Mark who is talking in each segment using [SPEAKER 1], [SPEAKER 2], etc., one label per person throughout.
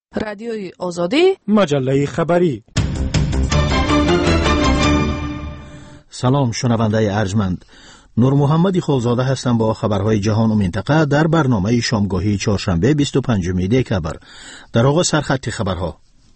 [SPEAKER 1] رادیوی آزادی،
[SPEAKER 2] مجله خبری.
[SPEAKER 3] سلام شنونده ارجمند، نور محمدی خالزاده هستم با خبرهای جهان و منطقه در برنامه شامگاهی چهارشنبه 25 دکبر. در آغاز سرخط خبرها.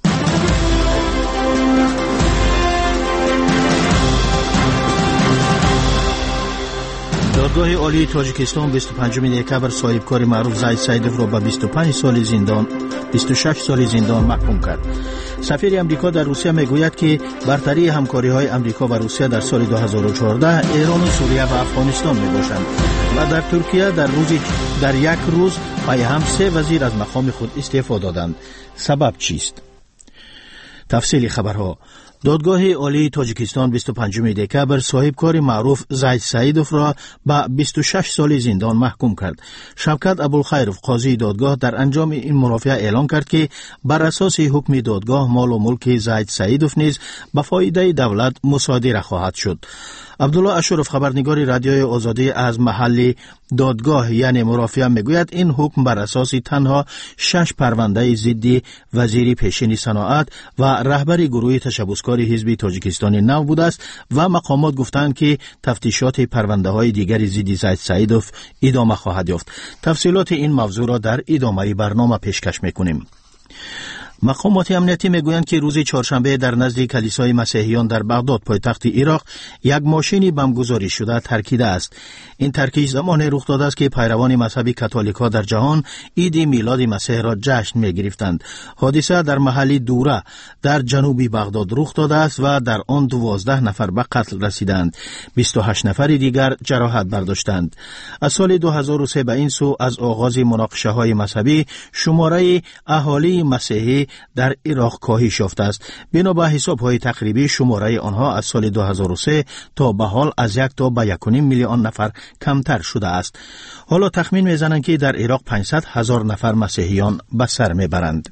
[SPEAKER 3] دادگاه عالی تاجیکستان 25 دکبر صاحبکار معروف زید سیدوف را به 26 سال زندان محکوم کرد. سفیر امریکا در روسیه میگوید که برتری همکاری‌های امریکا و روسیه در سال 2014 ایران و سوریه و افغانستان میباشند و در ترکیه در یک روز پای هم 3 وزیر از مقام خود استعفا دادند. سبب چیست؟ تفصیل خبرها. دادگاه عالی تاجیکستان 25 دکبر صاحبکار معروف زید سیدوف را به 26 سال زندان محکوم کرد. شوکت ابوالخیرov قاضی دادگاه در انجام این مرافعه اعلان کرد که بر اساس حکم دادگاه مال و ملک زید سیدوف نیز به فایده دولت مصادره خواهد شد. عبدالله اشرف خبرنگار رادیوی آزادی از محل دادگاه یعنی مرافعه میگوید این حکم بر اساس تنها 6 پرونده ضد وزیر پیشین صنعت و رهبر گروه تشبثکار حزب تاجیکستان نو بوده است و مقامات گفتند که تفتیشات پرونده های دیگر ضد زید سیدوف ادامه خواهد یافت. تفصیلات این موضوع را در ادامه برنامه پیشکش میکنیم. مقامات امنیتی میگویند که روز چهارشنبه در نزد کلیسای مسیحیان در بغداد پایتخت عراق یک ماشین بمبگذاری شده ترکیده است. این ترکیش زمانی رخ داده است که پیروان مذهب کاتولیکا در جهان عید میلاد مسیح را جشن میگرفتند. حادثه در محل دوره در جنوب بغداد رخ داده است و در آن 12 نفر به قتل رسیدند. 28 نفر دیگر جراحت برداشتند. از سال 2003 به این سو از آغاز مناقشه های مذهبی شماره اهالی مسیحی در عراق کاهش یافته است. بنا به حساب‌های تقریبی شماره آنها از سال 2003 تا به حال از 1 تا به 1.5 میلیون نفر کمتر شده است. حالا تخمین میزنند که در عراق 500,000 نفر مسیحیان به سر میبرند.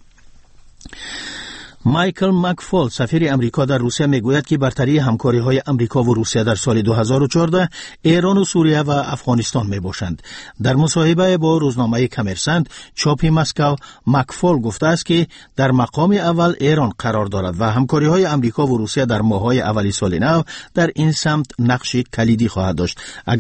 [SPEAKER 3] مایکل مکفول سفیر امریکا در روسیه میگوید که برتری همکاری‌های امریکا و روسیه در سال 2014 ایران و سوریه و افغانستان میباشند. در مصاحبه با روزنامه کمرسنت چاپ مسکو، مکفول گفته است که در مقام اول ایران قرار دارد و همکاری‌های امریکا و روسیه در ماه‌های اولی سال نو در این سمت نقش کلیدی خواهد داشت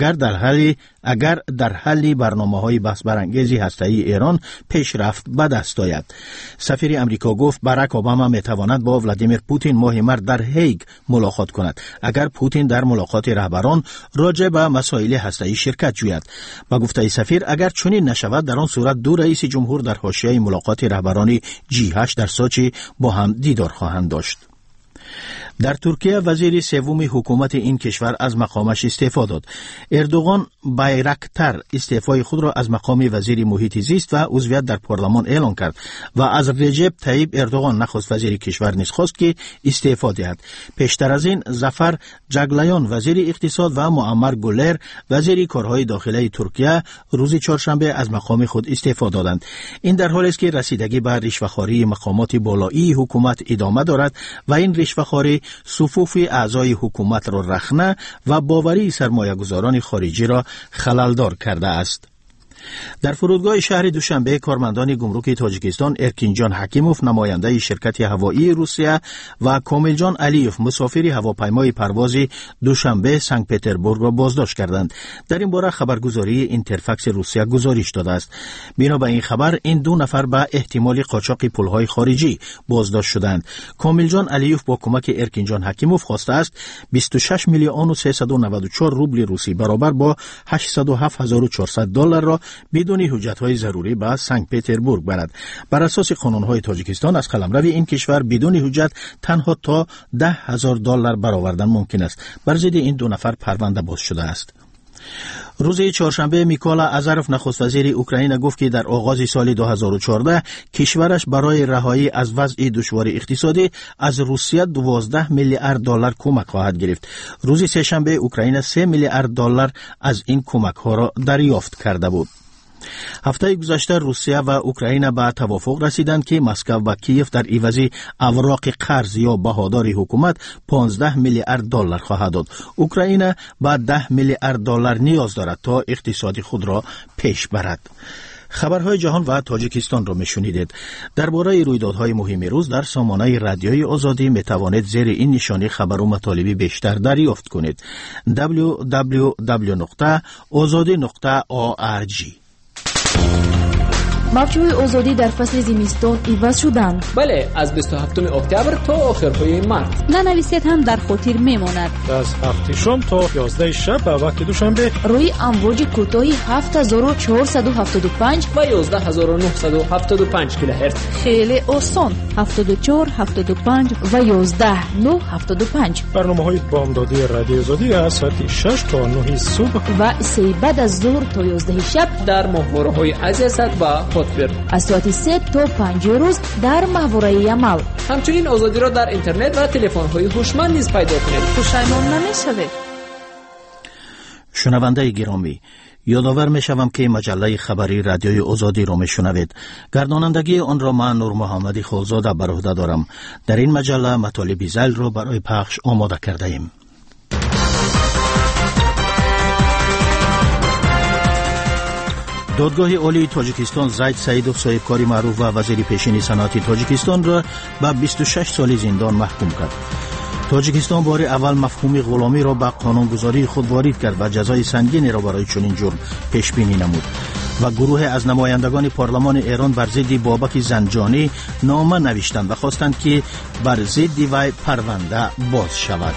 [SPEAKER 3] اگر در حل برنامه‌های بحث برانگیز هسته‌ای ایران پیشرفت به دست آید. سفیر امریکا گفت باراک اوباما میتواند با ولادیمیر پوتین ماه مارس در هیگ ملاقات کند اگر پوتین در ملاقات رهبران راجع به مسائل هسته‌ای شرکت جوید. با گفته سفیر اگر چنین نشود در آن صورت دو رئیس جمهور در حاشیه ملاقات رهبران G8 در سوچی با هم دیدار خواهند داشت. در ترکیه وزیر سوم حکومت این کشور از مقامش استعفا داد. اردوغان بایرکتر استعفای خود را از مقام وزیر محیط زیست و عضویت در پارلمان اعلان کرد و از رجب طیب اردوغان نخست وزیر کشور نیز خواست که استعفا دهد. پیشتر از این ظفر جگلیان وزیر اقتصاد و معمر گولر وزیر کارهای داخلی ترکیه روز چهارشنبه از مقام خود استعفا دادند. این در حالی است که رسیدگی به رشوه‌خواری مقامات بالایی حکومت ادامه دارد و این رشوه‌خواری صفوف اعضای حکومت را رخنه و باوری سرمایه‌گذاران خارجی را خللدار کرده است. در فرودگاه شهر دوشنبه کارمندان گمرک تاجیکستان ارکینجان حکیموف نماینده شرکت هوایی روسیه و کاملجان علیوف مسافر هواپیمای پرواز دوشنبه سنت پترزبورگ را بازداشت کردند. در این باره خبرگزاری اینترفکس روسیه گزارش داده است. بنا به این خبر این 2 نفر به احتمال قاچاق پولهای خارجی بازداشت شدند. کاملجان علیوف با کمک ارکینجان حکیموف خواسته است 26 میلیون و 394 روبل روسی برابر با $807,400 را بدون حجت‌های ضروری به سنت پترزبورگ برد. بر اساس قانون‌های تاجیکستان از قلمرو این کشور بدون حجت تنها تا $10,000 برآوردن ممکن است. بر ضد این 2 نفر پرونده باز شده است. روز چهارشنبه میکالا آزاروف نخست وزیر اوکراین گفت که در آغاز سال 2014 کشورش برای رهایی از وضع دشوار اقتصادی از روسیه $12 میلیارد کمک خواهد گرفت. روز سه‌شنبه اوکراین $3 میلیارد از این کمک ها را دریافت کرده بود. هفته گذشته روسیه و اوکراین به توافق رسیدند که مسکو و کیف در عوض اوراق قرض یا بهادار حکومت $15 میلیارد خواهد داد. اوکراین به $10 میلیارد نیاز دارد تا اقتصاد خود را پیش برد. خبرهای جهان و تاجیکستان را میشنیدید. درباره رویدادهای مهم روز در سامانه رادیوی آزادی میتوانید زیر این نشانی خبر و مطالبی بیشتر دریافت کنید. www.azadi.org.
[SPEAKER 1] موجهای آزادی در فصل زمستان عوض شدند.
[SPEAKER 2] بله، از 27 اکتبر تا آخرهای مارس.
[SPEAKER 1] ننویسید هم در خاطر میماند.
[SPEAKER 4] از 7 شام تا 11 شب به وقت دوشنبه
[SPEAKER 1] روی امواج کوتاهی 7475
[SPEAKER 2] و 11975 کیلوهرتز.
[SPEAKER 1] خیلی آسان. 74 75 و 11975.
[SPEAKER 4] برنامه‌های بامدادی رادیو آزادی از ساعت 6 تا 9 صبح
[SPEAKER 1] و 3 بعد از ظهر تا 11 شب
[SPEAKER 2] در ماهواره‌های عزیزت و
[SPEAKER 1] از ساعت 3 تا 5 روز در ماهواره یمل.
[SPEAKER 2] همچنین آزادی را در اینترنت و تلفن‌های هوشمند نیز پیدا کنید.
[SPEAKER 1] پشیمان نمی‌شوید.
[SPEAKER 3] شنونده گرامی، یادآور می‌شوم که مجله خبری رادیوی آزادی را می‌شنوید. گردانندگی آن را من نور محمدی خالزاده بر عهده دارم. در این مجله مطالب ذیل را برای پخش آماده کرده ایم. دادگاه عالی تاجیکستان زید سعیدوف صاحبکاری معروف و وزیر پیشین صنعت تاجیکستان را به 26 سال زندان محکوم کرد. تاجیکستان بار اول مفهوم غلامی را به قانونگذاری خود وارد کرد و جزای سنگینی را برای چنین جرم پیش بینی نمود و گروه از نمایندگان پارلمان ایران بر ضد بابک زنجانی نامه نوشتند و خواستند که بر ضد وی پرونده باز شود.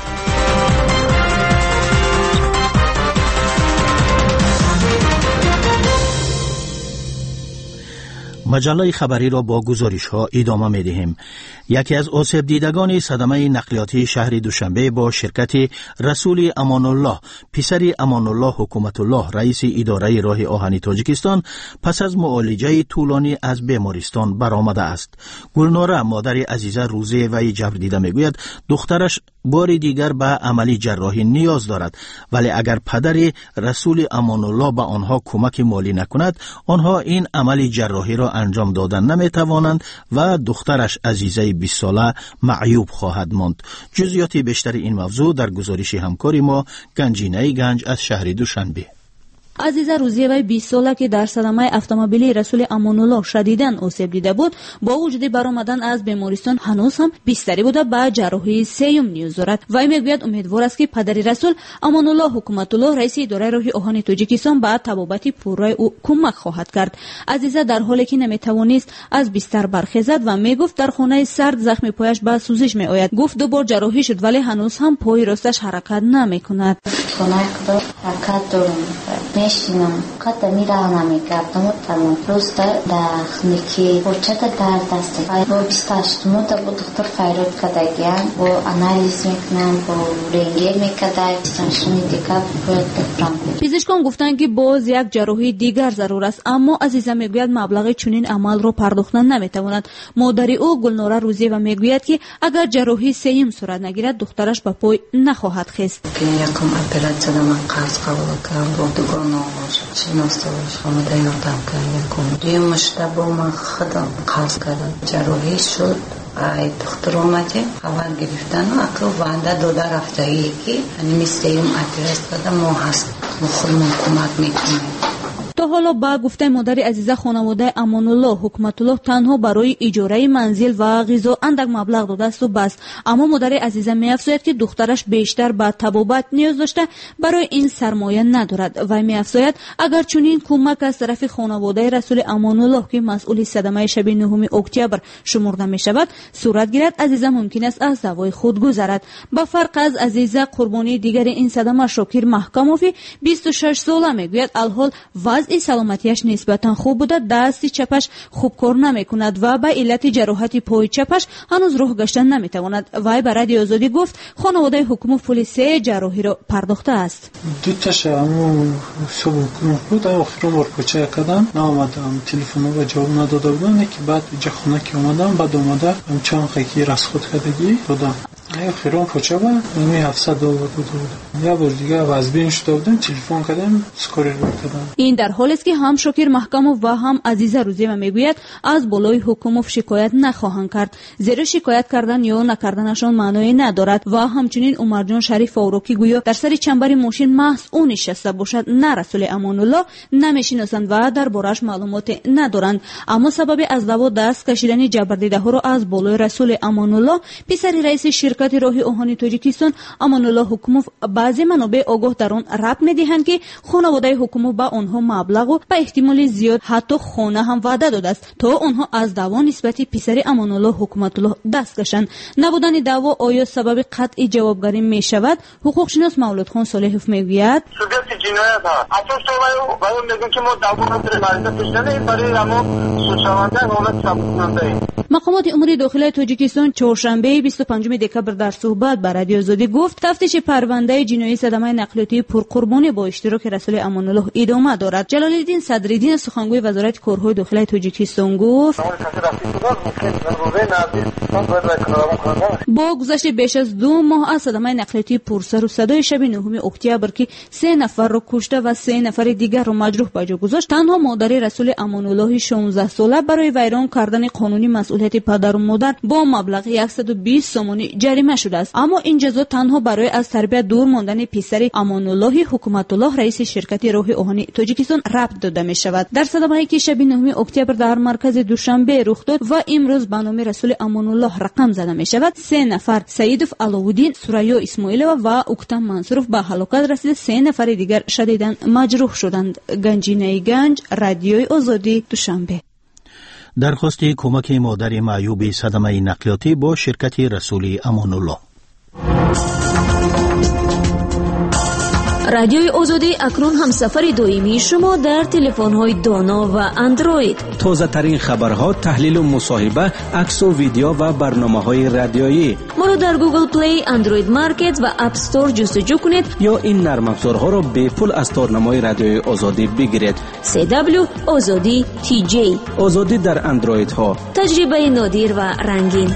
[SPEAKER 3] مجله خبری را با گزارش ها ادامه می دهیم. یکی از آسیب دیدگان صدمه نقلیاتی شهر دوشنبه با شرکت رسول امان الله، پسر امان الله حکومت الله، رئیس اداره راه آهن تاجیکستان، پس از معالجه طولانی از بیمارستان برآمده است. گلناره، مادر عزیزه روزه وی جبر دیده میگوید دخترش بار دیگر به عملی جراحی نیاز دارد، ولی اگر پدر رسول امان الله به آنها کمک مالی نکند، آنها این عملی جراحی را انجام دادن نمیتوانند و دخترش عزیزه 20 ساله معیوب خواهد ماند. جزئیات بیشتر این موضوع در گزارش همکاری ما گنجینه گنج از شهر دوشنبه.
[SPEAKER 1] عزیزه روزیه وی 20 ساله که در صدمه اتومبیلی رسول امان الله شدیداً آسیب دیده بود، با وجود برآمدن از بیمارستان هنوز هم بستری بوده به جراحی سیوم نیاز دارد. وی میگوید امیدوار است که پدر رسول امان الله حکومت الله، رئیس اداره راه آهن تاجیکستان، به طبابت پورای او کمک خواهد کرد. عزیزه در حالی که نمیتوانست از بستر برخیزد و میگفت در خانه سرد زخم پایش به سوزش میآید. گفت دوبار جراحی شد ولی هنوز هم پای راستش حرکت نمیکند.
[SPEAKER 5] حرکت دارم میشینم قد میرم نمیکردم تمام روز داخلی پوچت در دست با 28 مدت با دکتر فیروز کداگیان با آنالیز میکنم با رنگی میکدای سنشونی دیگر بفرم.
[SPEAKER 1] پزشکان گفتند که باز یک جراحی دیگر ضرور است، اما عزیزه میگوید مبلغ چنین عمل را پرداختن نمیتواند. مادر او گلناره روزی و میگوید که اگر جراحی سیم صورت نگیرد دخترش به پای نخواهد خیست.
[SPEAKER 5] یکم اپراتسیون من قرض قبول کردم با دوگانه شناسایش آماده یادم کردم. دوی مشتبه من خودم قرض کردم. جراحی شد. ای دختر اومده خبر گرفتن و اکو وانده داده رفته یکی هنمی سیم اپراس کردم ما هست خودمون کمک میکنیم.
[SPEAKER 1] تا حالا با گفته مادر عزیزه خانواده امان الله حکومت الله تنها برای اجاره منزل و غذا اندک مبلغ داده است و بس، اما مادر عزیزه می‌افزاید که دخترش بیشتر به طبابت نیاز داشته، برای این سرمایه ندارد و می‌افزاید اگر چنین کمک از طرف خانواده رسول امان الله که مسئول صدمه شب 9 اکتبر شمرده می‌شود صورت گیرد، عزیزه ممکن است از دوای خود گذرد. با فرق از عزیزه قربانی دیگر این صدمه شاکر محکموفی 26 ساله میگوید الحال وضع سلامتیش نسبتا خوب بوده، دست چپش خوب کار نمیکند و به علت جراحت پای چپش هنوز راه گشتن نمیتواند. وی به رادیو آزادی گفت خانواده حکومت پلیس جراحی را پرداخته است.
[SPEAKER 6] دو تاش امو صبح بود آخر بار کوچه کردم نامدم تلفن و جواب نداده بودن که بعد اینجا خونه که اومدم بعد اومده چند خیلی رسخت کردگی دادم. خیرون پوچه با اینی $700 بود. یا بار دیگه از بین شده بودن تلفن کردم سکوری رو کردم.
[SPEAKER 1] این در حالی است که هم شکر محکموف و هم عزیزه روزیما میگوید از بالای حکومت شکایت نخواهند کرد، زیرا شکایت کردن یا نکردنشان معنی ندارد. و همچنین عمرجان شریف فاروقی گویا در سر چنبر ماشین محض اون نشسته باشد، نه رسول امان الله نمیشناسند و دربارش معلومات ندارند. اما سبب از دعوا دست کشیدن جبردیده ها را از بالای رسول امان الله پسر رئیس شرکت راه آهن تاجیکستان امان الله حکوموف بعضی منابع آگاه در آن ربط می‌دهند که خانواده حکومت به آنها مبلغ و به احتمال زیاد حتی خانه هم وعده داده است تا آنها از دعوا نسبت پسر امان الله حکومت الله دست کشند. نبودن دعوا آیا سبب قطع جوابگری می شود؟ حقوق شناس مولود خان صالحوف میگوید
[SPEAKER 7] صورت جنایت ها اصلا تو باید میگن که ما دعوا نداریم، مالیات پیشنهاد برای ما سوچوانده حالت ثبت نامه.
[SPEAKER 1] مقامات امور داخلی تاجیکستان چهارشنبه 25 دکبر در صحبت با رادیو آزادی گفت تفتیش پرونده جنایی صدمه نقلیاتی پرقربانی با اشتراک رسول امان الله ادامه دارد. جلال الدین صدرالدین سخنگوی وزارت کارهای داخلی تاجیکستان گفت با گذشت بیش از 2 ماه از صدمه نقلیاتی پرسر و صدای شب 9 اکتبر که 3 نفر را کشته و 3 نفر دیگر را مجروح به جا گذاشت، تنها مادر رسول امان الله 16 ساله برای ویران کردن قانونی مسئولیت پدر و مادر با مبلغ 120 سومانی جریمه شده است. اما این جزا تنها برای از تربیت دور ماندن پسر امان الله حکومت الله رئیس شرکت راه آهن تاجیکستان ربط داده می شود. در صدمه‌ای که شب 9 اکتبر در مرکز دوشنبه رخ داد و امروز به نام رسول امان الله رقم زده می شود، 3 نفر سیدف علاودین، سوریا اسماعیلова و اکتم منصورов به هلاکت رسیده، 3 نفر دیگر شدیداً مجروح شدند. گنجینه گنج، رادیوی آزادی، دوشنبه.
[SPEAKER 3] درخواست کمک مادر معیوب صدمه نقلیاتی با شرکت رسول امان الله.
[SPEAKER 8] رادیوی آزادی اکنون هم سفر دائمی شما در تلفن‌های دانا و اندروید.
[SPEAKER 9] تازه ترین خبرها، تحلیل و مصاحبه، عکس و ویدیو و برنامه‌های رادیویی.
[SPEAKER 8] ما را در گوگل پلی، اندروید مارکت و اپ استور جستجو کنید
[SPEAKER 9] یا این نرم افزارها را به پول از تارنمای رادیوی آزادی بگیرید.
[SPEAKER 8] CW آزادی TJ.
[SPEAKER 9] آزادی در اندروید ها.
[SPEAKER 8] تجربه نادر و رنگین.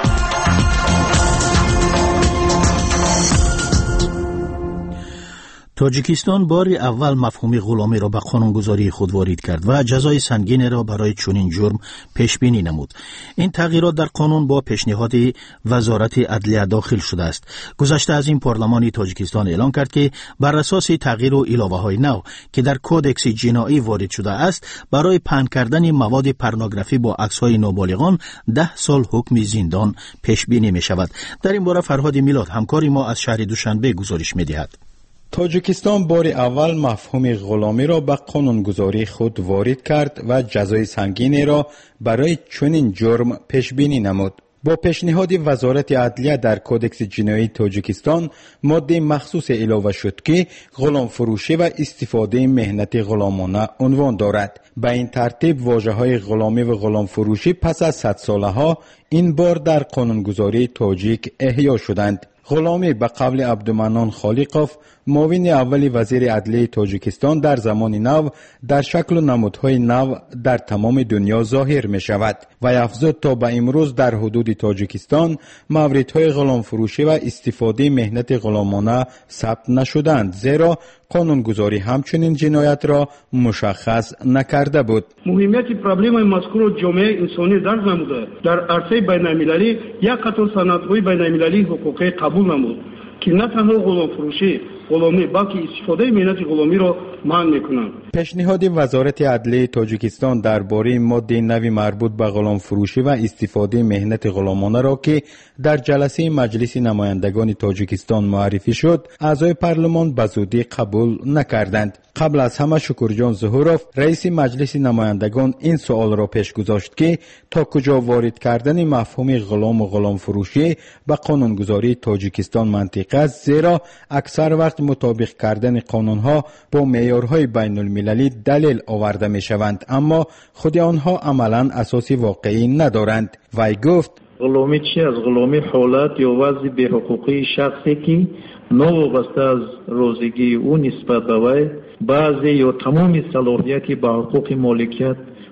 [SPEAKER 3] تاجیکستان بار اول مفهوم غلامی را به قانونگذاری خود وارد کرد و جزای سنگین را برای چنین جرم پیش بینی نمود. این تغییرات در قانون با پیشنهاد وزارت عدلیه داخل شده است. گذشته از این پارلمان تاجیکستان اعلان کرد که بر اساس تغییر و علاوه‌های نو که در کودکس جنایی وارد شده است، برای پهن کردن مواد پورنوگرافی با عکس‌های نابالغان 10 سال حکم زندان پیش بینی می شود. در این باره فرهاد میلاد همکار ما از شهر دوشنبه گزارش می‌دهد.
[SPEAKER 10] تاجیکستان بار اول مفهوم غلامی را به قانونگذاری خود وارد کرد و جزای سنگینی را برای چنین جرم پیش بینی نمود. با پیشنهاد وزارت عدلیه در کودکس جنایی تاجیکستان ماده مخصوص علاوه شد که غلام فروشی و استفاده مهنت غلامانه عنوان دارد. به این ترتیب واژه‌های غلامی و غلام فروشی پس از 100 سالها این بار در قانونگذاری تاجیک احیا شدند. غلامی به قول عبدالمنان خالقوف، معاون اول وزیر عدلیه تاجیکستان، در زمان نو در شکل و نمودهای نو در تمام دنیا ظاهر می شود و افزود تا به امروز در حدود تاجیکستان موردهای غلام فروشی و استفاده مهنت غلامانه ثبت نشدند، زیرا قانونگذاری همچنین جنایت را مشخص نکرده بود.
[SPEAKER 11] مهمیت پروبلم مذکور جامعه انسانی درک نموده، در عرصه بین‌المللی یک قطار سندهای بین‌المللی حقوقی قبول نمود که نه تنها غلام فروشی غلامی بلکه استفاده مهنت غلامی را منع میکنند.
[SPEAKER 10] پیشنهاد وزارت عدلیه تاجیکستان درباره ماده نوی مربوط به غلام فروشی و استفاده مهنت غلامانه را که در جلسه مجلس نمایندگان تاجیکستان معرفی شد، اعضای پارلمان به زودی قبول نکردند. قبل از همه شکرجان ظهوروف، رئیس مجلس نمایندگان، این سوال را پیش گذاشت که تا کجا وارد کردن مفهوم غلام و غلام فروشی به قانونگذاری تاجیکستان منطقی است، زیرا اکثر وقت مطابق کردن قانونها با معیارهای بین المللی دلیل آورده می شوند، اما خود آنها عملا اساسی واقعی ندارند. وی گفت
[SPEAKER 11] غلامی چی از غلامی حالت یا وضع به حقوقی شخصی که نوابسته از روزگی او نسبت به وی بعضی یا تمام صلاحیتی به حقوق مالکیت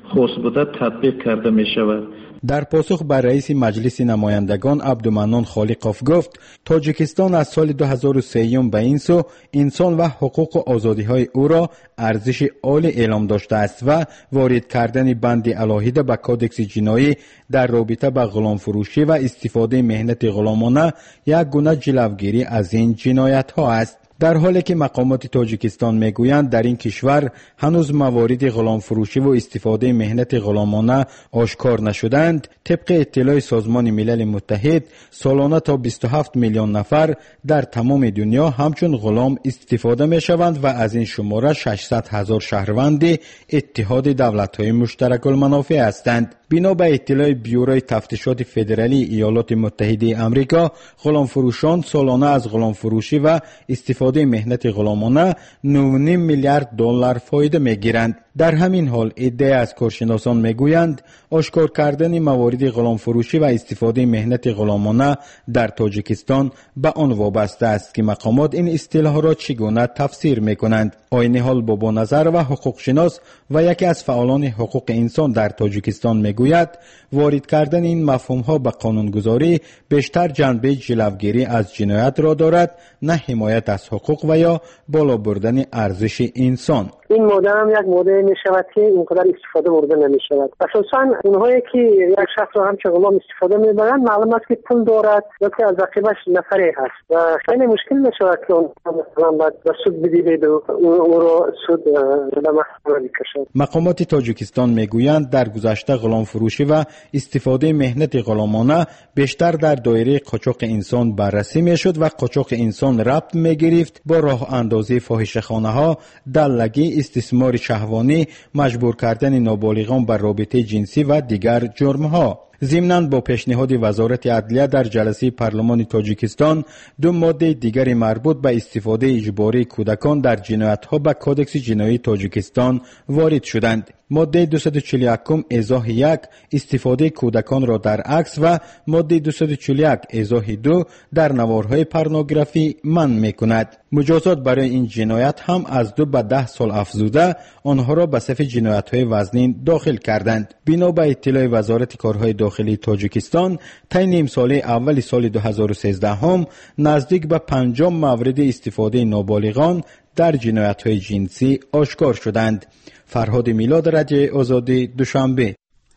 [SPEAKER 11] خاص بوده تطبیق کرده می شود.
[SPEAKER 10] در پاسخ بر رئیس مجلس نمایندگان عبدالمنان خالقوف گفت تاجیکستان از سال 2003 به این سو انسان و حقوق و آزادی‌های او را ارزش عالی اعلام داشته است و وارد کردن بند علاهده به کودکس جنایی در رابطه با غلام فروشی و استفاده مهنت غلامانه یک گونه جلوگیری از این جنایت‌ها است. در حالی که مقامات تاجیکستان میگویند در این کشور هنوز موارد غلام فروشی و استفاده مهنت غلامانه آشکار نشدند، طبق اطلاع سازمان ملل متحد سالانه تا 27 میلیون نفر در تمام دنیا همچون غلام استفاده میشوند و از این شماره 600,000 شهروند اتحاد دولت‌های مشترک المنافع هستند. بنا به اطلاع بیوروی تفتیشات فدرالی ایالات متحده آمریکا، غلام فروشان سالانه از غلام فروشی و استفاده مهنت غلامانه 9.5 میلیارد دلار فایده میگیرند. در همین حال ادعای از کارشناسان میگویند آشکار کردن موارد غلام فروشی و استفاده مهنت غلامانه در تاجیکستان به آن وابسته است که مقامات این اصطلاح را چگونه تفسیر میکنند. عین حال بابا نظر و حقوق شناس و یکی از فعالان حقوق انسان در تاجیکستان میگوید وارد کردن این مفهوم ها به قانونگذاری بیشتر جنبه جلوگیری از جنایت را دارد، نه حمایت از حقوق و یا بالا بردن ارزش انسان.
[SPEAKER 12] این ماده هم یک ماده می شود که اینقدر استفاده برده نمی شود. اساساً اونهایی که یک شخص را همچون غلام استفاده می برند معلوم است که پول دارد یا که از رقیبش نفری هست و خیلی مشکل می شود که اون مثلا باید به سود بدهید و او را سود به محکمه بکشد.
[SPEAKER 10] مقامات تاجیکستان می گویند در گذشته غلام فروشی و استفاده مهنت غلامانه بیشتر در دایره قاچاق انسان بررسی می شد و قاچاق انسان ربط می گرفت با راه اندازی فاحشه‌خانه ها، دلگی، استثمار شهوانی، مجبور کردن نابالغان بر رابطه جنسی و دیگر جرم‌ها. ضمناً با پیشنهاد وزارت عدلیه در جلسه پارلمان تاجیکستان 2 ماده دیگر مربوط به استفاده اجباری کودکان در جنایت‌ها به کودکس جنایی تاجیکستان وارد شدند. ماده 241 ایضاح 1 استفاده کودکان را در عکس و ماده 241 ایضاح 2 در نوارهای پورنوگرافی منع می‌کند. مجازات برای این جنایت هم از 2 به 10 سال افزوده آنها را به صف جنایت‌های وزنین داخل کردند. بنا به اطلاع وزارت کارهای داخلی تاجیکستان طی نیم ساله اول سال 2013 هم نزدیک به 50 مورد استفاده نابالغان در جنایت‌های جنسی آشکار شدند. فرهاد میلاد، رادیو آزادی، دوشنبه.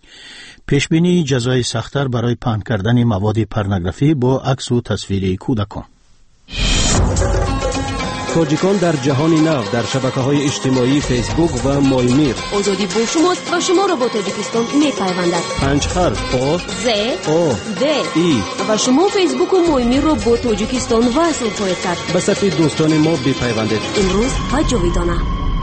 [SPEAKER 3] پیشبینی جزای سخت‌تر برای پهن کردن مواد پورنوگرافی با عکس و تصویر کودکان.
[SPEAKER 9] تاجیکان در جهان نو در شبکه‌های اجتماعی فیسبوک و مایمیر.
[SPEAKER 8] آزادی با شماست و شما را با تاجیکستان می‌پیوندد.
[SPEAKER 9] 5 حرف آ
[SPEAKER 8] ز
[SPEAKER 9] آ
[SPEAKER 8] د
[SPEAKER 9] ای
[SPEAKER 8] و شما فیسبوک و مایمیر را با تاجیکستان وصل خواهید کرد.
[SPEAKER 9] به صفحه دوستان ما بپیوندید.
[SPEAKER 8] امروز و جاویدانه.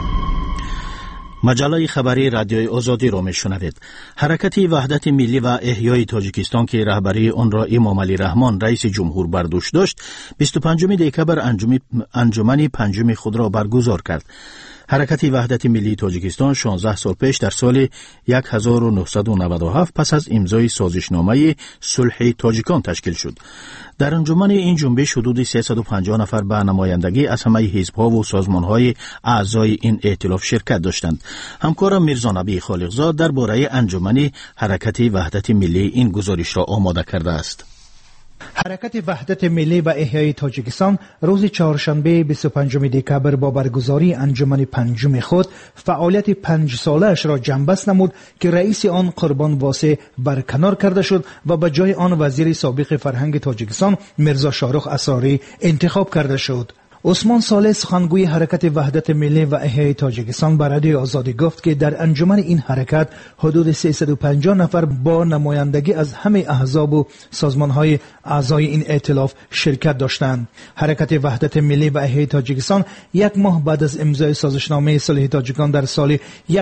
[SPEAKER 3] مجله خبری رادیوی آزادی را میشنوید. حرکت وحدت ملی و احیای تاجیکستان که رهبری آن را امام علی رحمان رئیس جمهور بر دوش داشت 25 دکبر انجمن پنجم خود را برگزار کرد. حرکت وحدت ملی تاجیکستان 16 سال پیش در سال 1997 پس از امضای سازشنامه صلح تاجیکان تشکیل شد. در انجمن این جنبش حدود 350 نفر به نمایندگی از همه حزب‌ها و سازمان‌های اعضای این ائتلاف شرکت داشتند. همکارم میرزا نبی خالقزاد درباره انجمن حرکت وحدت ملی این گزارش را آماده کرده است.
[SPEAKER 13] حرکت وحدت ملی و احیای تاجیکستان روز چهارشنبه 25 دکبر با برگزاری انجمن پنجم خود فعالیت 5 ساله‌اش را جنبست نمود که رئیس آن قربان واسع برکنار کرده شد و به جای آن وزیر سابق فرهنگ تاجیکستان میرزا شاهرخ اسراری انتخاب کرده شد. عثمان صالح سخنگوی حرکت وحدت ملی و احیای تاجیکستان به رادیو آزادی گفت که در انجمن این حرکت حدود 350 نفر با نمایندگی از همه احزاب و سازمان‌های اعضای این ائتلاف شرکت داشتند. حرکت وحدت ملی و احیای تاجیکستان 1 ماه بعد از امضای سازشنامه صلح تاجیکان در سال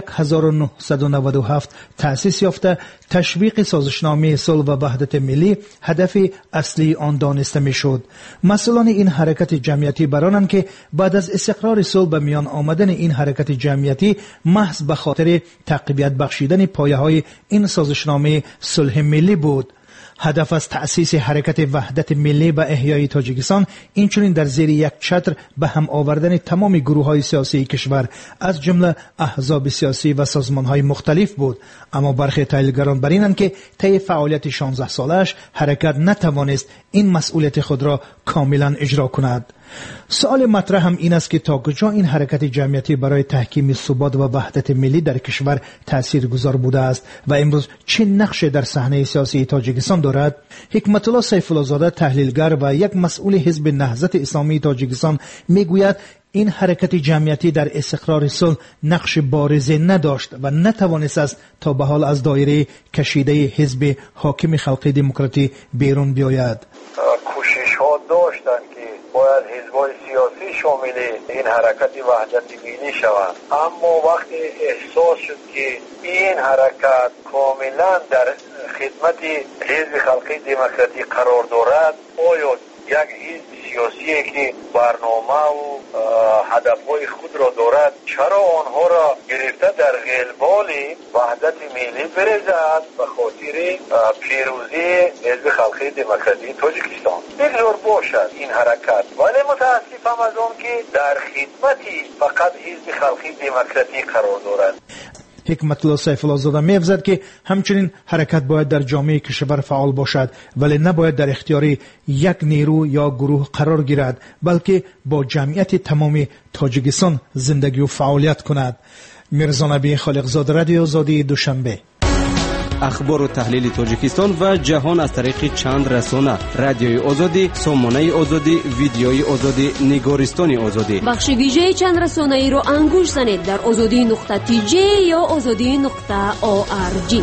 [SPEAKER 13] 1997 تأسیس یافته، تشویق سازشنامه صلح و وحدت ملی هدف اصلی آن دانسته می‌شد. مسئولان این حرکت جمعیتی برانند که بعد از استقرار صلح به میان آمدن این حرکت جمعیتی محض به خاطر تقویت بخشیدن پایه‌های این سازشنامه صلح ملی بود. هدف از تأسیس حرکت وحدت ملی و احیای تاجیکستان اینچنین در زیر یک چتر به هم آوردن تمام گروه‌های سیاسی کشور از جمله احزاب سیاسی و سازمان‌های مختلف بود. اما برخی تحلیلگران بر اینند که طی فعالیت 16 سالش حرکت نتوانست این مسئولیت خود را کاملا اجرا کند. سوال مطرح هم این است که تا کجا این حرکت جمعیتی برای تحکیم ثبات و وحدت ملی در کشور تاثیرگذار بوده است و امروز چه نقشی در صحنه سیاسی تاجیکستان دارد؟ حکمت الله سیف الله زاده تحلیلگر و یک مسئول حزب نهضت اسلامی تاجیکستان میگوید این حرکت جمعیتی در استقرار صلح نقش بارزی نداشت و نتوانست است تا به حال از دایره کشیده حزب حاکم خلقی دموکراتی بیرون بیاید.
[SPEAKER 14] کوشش ها داشتند که باید حزب‌های سیاسی شامل این حرکت وحدت ملی شوند، اما وقتی احساس شد که این حرکت کاملا در خدمت حزب خلقی دموکراتی قرار دارد، آیا یک حزب سیاسی که برنامه و هدفهای خود را دارد چرا آنها را گرفته در قلبال وحدت ملی برزد به خاطر پیروزی حزب خلقی دموکراتی تاجیکستان؟ بگذار باشد این حرکت، ولی متاسفم از آن که در خدمتی فقط حزب خلقی دموکراتی قرار دارد.
[SPEAKER 13] حکمت الله سیف الله زاده می‌افزاید که همچنین حرکت باید در جامعه کشور فعال باشد ولی نباید در اختیار یک نیرو یا گروه قرار گیرد، بلکه با جمعیت تمام تاجیکستان زندگی و فعالیت کند. میرزا نبی خالقزاده، رادیو آزادی، دوشنبه.
[SPEAKER 9] اخبار و تحلیل تاجیکستان و جهان از طریق چند رسانه: رادیوی آزادی، سامانه آزادی، ویدیوی آزادی، نگارستان آزادی.
[SPEAKER 8] بخش ویژه چند رسانه ای رو انگوش زنید در azadi.tj یا azadi.org.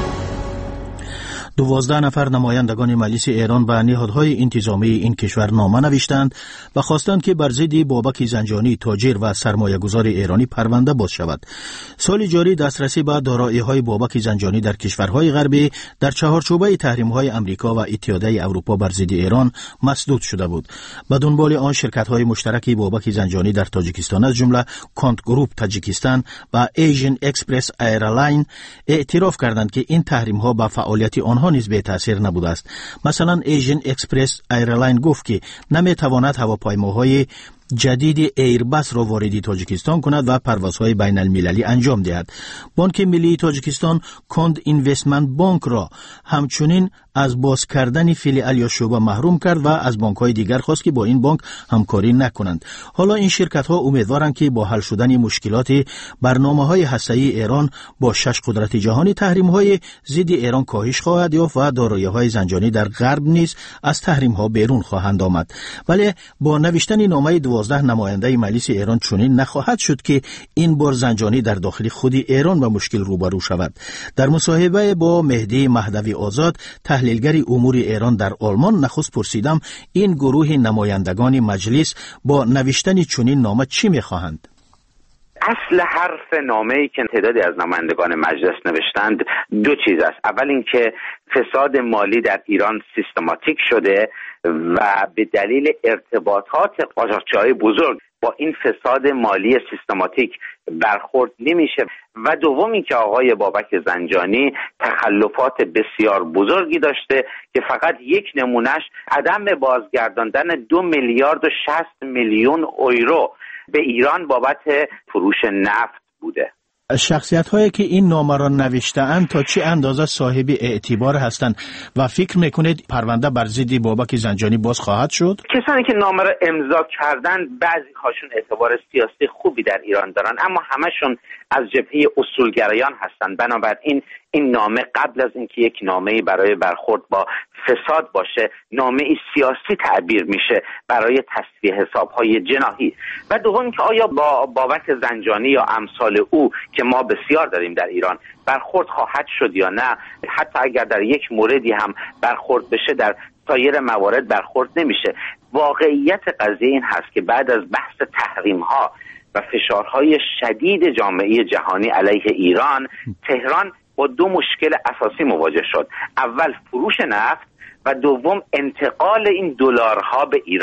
[SPEAKER 3] 12 نفر نمایندگان مجلس ایران به نهادهای انتظامی این کشور نامه نوشتند و خواستند که بر ضد بابک زنجانی، تاجر و سرمایه‌گذار ایرانی پرونده باز شود. سال جاری دسترسی به دارایی‌های بابک زنجانی در کشورهای غربی در چهارچوبه تحریم‌های آمریکا و اتحادیه اروپا بر ضد ایران مسدود شده بود. به دنبال آن شرکت‌های مشترک بابک زنجانی در تاجیکستان از جمله کانت گروپ تاجیکستان و ایژن اکسپرس ایرلاین اعتراف کردند که این تحریم‌ها به فعالیت آنها نیز به تاثیر نبوده است. مثلا ایژن اکسپرس ایرلاین گفت که نمیتواند هواپیماهای جدید ایربس را وارد تاجیکستان کند و پروازهای بین المللی انجام دهد. بانک ملی تاجیکستان کاند اینوستمنت بانک را همچنین از باز کردن فیلیال یا شعبه محروم کرد و از بانک‌های دیگر خواست که با این بانک همکاری نکنند. حالا این شرکت‌ها امیدوارند که با حل شدن مشکلات برنامه‌های هسته‌ای ایران با 6 قدرت جهانی تحریم‌های ضد ایران کاهش خواهد یافت و دارایی‌های زنجانی در غرب نیز از تحریم‌ها بیرون خواهند آمد. ولی با نوشتن نامه 12 نماینده مجلس ایران چنین نخواهد شد که این بار زنجانی در داخل خود ایران با مشکل روبرو شود. در مصاحبه با مهدی مهدوی آزاد، تحلیلگر امور ایران در آلمان، نخست پرسیدم این گروه نمایندگان مجلس با نوشتن چنین نامه چی می‌خواهند؟
[SPEAKER 15] اصل حرف نامه‌ای که تعدادی از نمایندگان مجلس نوشتند دو چیز است. اول اینکه فساد مالی در ایران سیستماتیک شده و به دلیل ارتباطات قاچاقچی‌های بزرگ با این فساد مالی سیستماتیک برخورد نمیشه و دوم اینکه آقای بابک زنجانی تخلفات بسیار بزرگی داشته که فقط یک نمونهش عدم بازگرداندن 2 میلیارد و 60 میلیون یورو به ایران بابت فروش نفت بوده.
[SPEAKER 3] شخصیت‌هایی که این نامه را نوشته‌اند تا چه اندازه صاحب اعتبار هستند و فکر می‌کنید پرونده بر ضد بابک زنجانی باز خواهد شد؟
[SPEAKER 15] کسانی که نامه را امضا کردند بعضی هاشون اعتبار سیاسی خوبی در ایران دارن، اما همشون از جبهه اصولگرایان هستند. بنابراین این نامه قبل از اینکه یک نامه‌ای برای برخورد با فساد باشه، نامه‌ای سیاسی تعبیر میشه برای تصفیه حساب‌های جناحی. و دوم که آیا با بابک زنجانی یا امثال او که ما بسیار داریم در ایران برخورد خواهد شد یا نه؟ حتی اگر در یک موردی هم برخورد بشه در سایر موارد برخورد نمیشه. واقعیت قضیه این هست که بعد از بحث تحریم‌ها و فشارهای شدید جامعه جهانی علیه ایران، تهران با دو مشکل اساسی مواجه شد. اول فروش نفت و دوم انتقال این دلارها به ایران.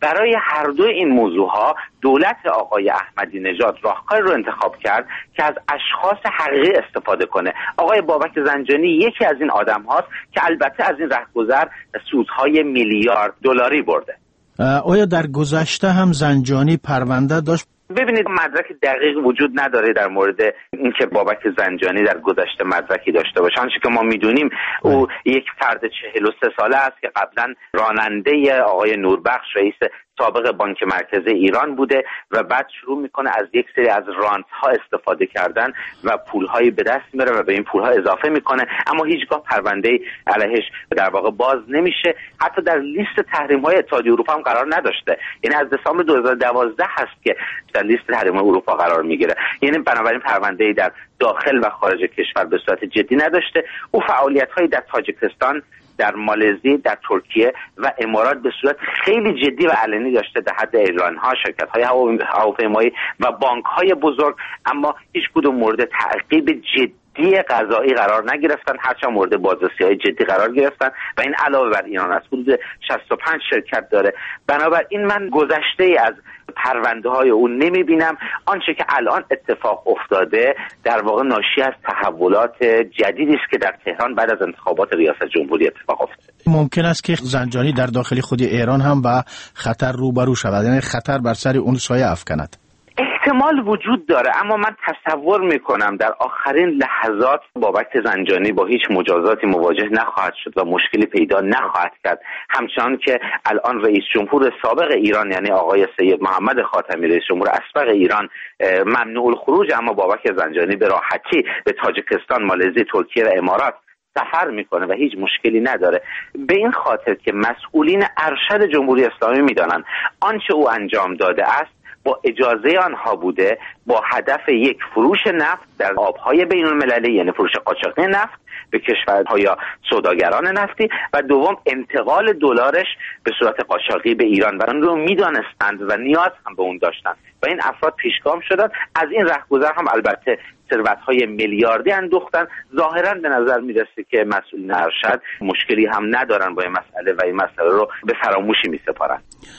[SPEAKER 15] برای هر دو این موضوعها دولت آقای احمدی نژاد راهکاری رو انتخاب کرد که از اشخاص حقیقی استفاده کنه. آقای بابک زنجانی یکی از این آدم هاست که البته از این رهگذر سودهای میلیارد دلاری برده.
[SPEAKER 3] آیا در گذشته هم زنجانی پرونده داشت؟
[SPEAKER 15] ببینید مدرک دقیق وجود نداره در مورد اینکه بابک زنجانی در گذشته مدرکی داشته باشه. آنچه که ما میدونیم او یک فرد 43 ساله است که قبلا راننده آقای نوربخش رئیس سابق بانک مرکزی ایران بوده و بعد شروع میکنه از یک سری از رانت ها استفاده کردن و پولهایی به دست میاره و به این پولها اضافه میکنه، اما هیچگاه پرونده علیهش در واقع باز نمیشه. حتی در لیست تحریم های اتحادیه اروپا هم قرار نداشته، یعنی از دسامبر 2012 هست که در لیست تحریم های اروپا قرار میگیره. یعنی بنابراین پرونده‌ای در داخل و خارج کشور به صورت جدی نداشته. او فعالیت‌هایی در تاجیکستان، در مالزی، در ترکیه و امارات به صورت خیلی جدی و علنی داشته، در حد ایران‌ها، شرکت‌های هواپیمایی و بانک‌های بزرگ، اما هیچ کدوم مورد تعقیب جدی قضایی قرار نگرفتن، هرچند مورد بازرسی‌های جدی قرار گرفتن و این علاوه بر ایران از حدود 65 شرکت داره. بنابراین من گذشته از پرونده‌های اون نمی‌بینم. آنچه که الان اتفاق افتاده در واقع ناشی از تحولات جدیدی است که در تهران بعد از انتخابات ریاست جمهوری اتفاق افتاده.
[SPEAKER 3] ممکن است که زنجانی در داخل خود ایران هم با خطر روبرو شود، یعنی خطر بر سر اون سایه افکند.
[SPEAKER 15] احتمال وجود داره، اما من تصور میکنم در آخرین لحظات بابک زنجانی با هیچ مجازاتی مواجه نخواهد شد و مشکلی پیدا نخواهد کرد، همچنان که الان رئیس جمهور سابق ایران یعنی آقای سید محمد خاتمی رئیس جمهور اسبق ایران ممنوع الخروج، اما بابک زنجانی به راحتی به تاجیکستان، مالزی، ترکیه و امارات سفر میکنه و هیچ مشکلی نداره. به این خاطر که مسئولین ارشد جمهوری اسلامی میدانند آنچه او انجام داده است با اجازه آنها بوده، با هدف یک فروش نفت در آبهای بین المللی، یعنی فروش قاچاقی نفت به کشورها یا سوداگران نفتی، و دوم انتقال دلارش به صورت قاچاقی به ایران و آن رو میدانستند و نیاز هم به اون داشتند و این افراد پیشگام شدند. از این رهگذر هم البته ثروت‌های میلیاردی اندوختن. ظاهراً به نظر میرسه که مسئولین ارشد مشکلی هم ندارن با این مسئله و این مسئله رو به فراموشی میسپارن.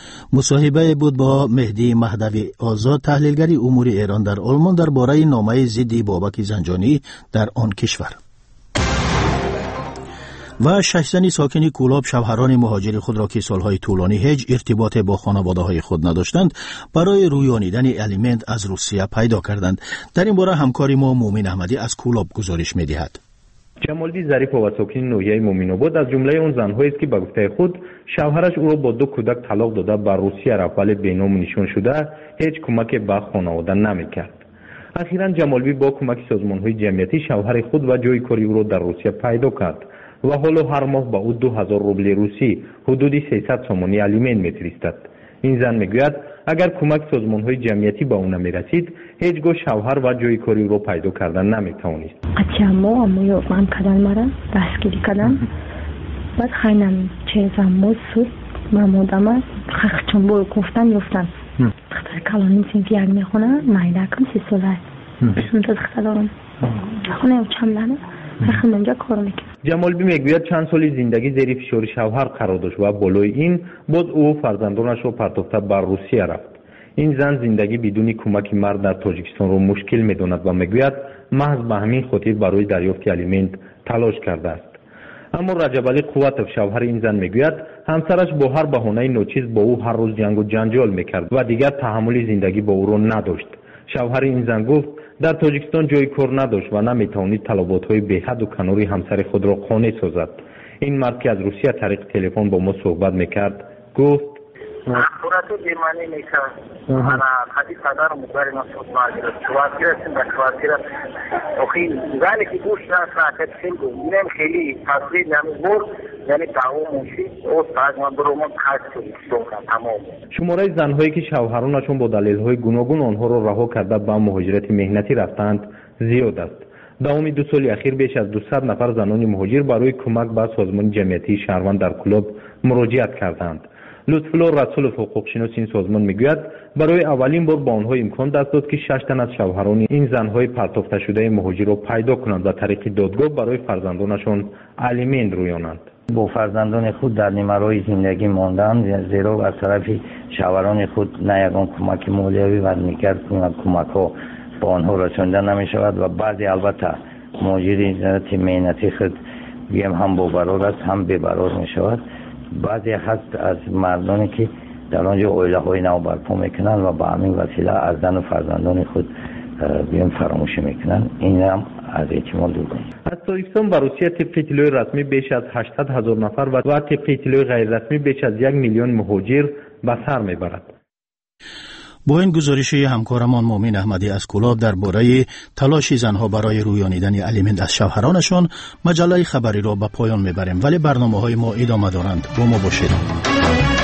[SPEAKER 3] مصاحبه بود با مهدی مهدوی آزاد، تحلیلگری امور ایران در آلمان، درباره نامه ضد بابک زنجانی در آن کشور. و 6 زن ساکن کولاب شوهران مهاجر خود را که سالهای طولانی هیچ ارتباط با خانواده‌های خود نداشتند برای رویانیدن الیمنت از روسیه پیدا کردند. در این باره همکاری ما مومن احمدی از کولاب گزارش می‌دهد.
[SPEAKER 16] جمالبی ظریف و ساکن نوحیه مومن‌آباد از جمله اون زن‌هایی است که به گفته خود شوهرش او را با 2 کودک طلاق داده بر روسیه رفت، ولی بینام نشان شده هیچ کمک به خانواده نمی‌کرد. اخیراً جمالبی با کمک سازمان‌های جمعیتی شوهر خود و جای کاری او را در روسیه پیدا کرد و حالا هر ماه با او 2000 روبل روسی حدود 300 سومانی الیمنت می‌فرستد. این زن میگوید اگر کمک سازمان‌های جمعیتی به او نمی‌رسید هیچگاه شوهر و جای کاری رو پیدا کردن نمی‌توانست.
[SPEAKER 17] اما من کدن مرا دستگیری کردن بعد خیلی چیزم سود مامودم خخچون بو گفتن یفتن دختر کلانی سینتیاگ میخونن مایدکم 30 ساله اونجا دختر دارم خونه چند لانه خیلی اونجا کار میکنم.
[SPEAKER 16] جمالبی میگوید چند سالی زندگی زیر فشار شوهر قرار داشت و بالای این بود او فرزندانش رو پرتافته بر روسیه رفت. این زن زندگی بدون کمک مرد در تاجیکستان رو مشکل میداند و میگوید محض به همین خاطر برای دریافت الیمنت تلاش کرده است. اما رجب علی قوتوف شوهر این زن میگوید همسرش با هر بهانه ناچیز با او هر روز جنگ و جنجال میکرد و دیگر تحمل زندگی با او را نداشت. شوهر این زن گفت در تاجیکستان جای کار نداشت و نمیتوانید طلبات‌های بی‌حد و کناری همسر خود را قانع سازد. این مرد که از روسیه طریق تلفن با ما صحبت میکرد گفت
[SPEAKER 7] صورت ایمانی میشن من حدیث قدر مقدر نصف ماجرد شواتیره سن در شواتیره اخی زنی که گوش نساعت سنگو اینم خیلی تصویر نمی برد یعنی تمام موشید او ساعت من برو من خرد شد تمام.
[SPEAKER 16] شماره زنهایی که شوهرانشون با دلیل‌های گوناگون آنها را رها کرده به مهاجرت مهنتی رفتند زیاد است. داوم 2 سال اخیر بیش از 200 نفر زنان مهاجر برای کمک به سازمان جمعیتی شهروند در کلاب مراجعت کردند. لطفالله رسولوف حقوقشناس این سازمان میگوید برای اولین بار با آنها امکان دست داد که 6 تن از شوهران این زنهای پرتافته شده مهاجر را پیدا کنند و طریق دادگاه برای فرزندانشان الیمنت رویانند.
[SPEAKER 18] با فرزندان خود در نیمه‌راه زندگی ماندند، زیرا از طرف شوهران خود نه یگان کمک مالیوی و دیگر کمک‌ها با آنها رسانده نمی‌شود و بعضی البته ماجری ذات مهنتی خود هم با برار است هم بی برار می‌شود. بعضی هست از مردانی که در آنجا عائله‌های نو برپا میکنن و با همین وسیله از زن و فرزندان خود فراموشی میکنن. این هم از احتمال دور کنید.
[SPEAKER 16] از تاجیکستان به روسیه طبق اطلاع رسمی بیش از 800,000 نفر و طبق اطلاع غیر رسمی بیش از 1 میلیون مهاجر به سر میبرد.
[SPEAKER 3] با این گزارش همکارمان مومن احمدی از کلاب درباره تلاش زنها برای رویانیدن الیمنت از شوهرانشان مجله خبری را به پایان میبریم، ولی برنامه‌های ما ادامه دارند. با ما باشید.